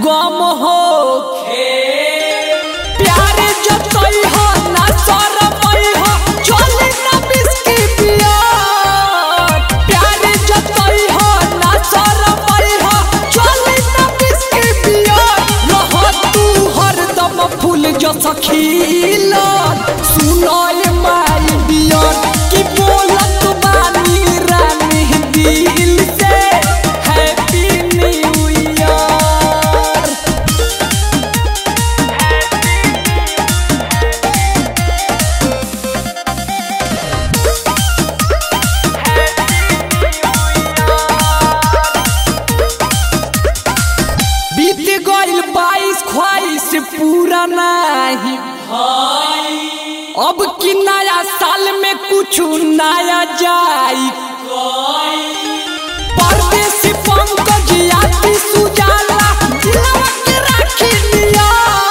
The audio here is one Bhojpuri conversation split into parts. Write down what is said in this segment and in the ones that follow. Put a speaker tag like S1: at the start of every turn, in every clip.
S1: गम हो प्यारे जतई हो ना शरमई हो चली ना बिस्की पियर प्यारे जतई हो ना शरमई हो चली ना बिस्की पियर रह तू हरदम फूल जस खिला सुनल माई बियर की बोलत बानी रानी दिल से हैप्पी न्यू ईयर। बीत गइल 22 ख्वाहिश पूरा नहीं अब की नया साल में कुछ नया जाई परदेसी पंकज याती सुजाला दिलवा के राखी लिया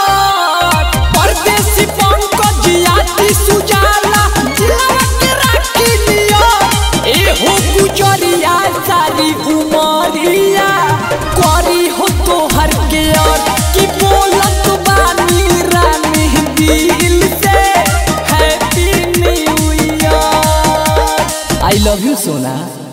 S1: परदेसी पंकज याती सुजाला दिलवा के राखी लिया एहो गुजरिया सारी उमरिया करी हो तोहर के और की बोलत बानी रानी दिल से happy new year. I love you Sona.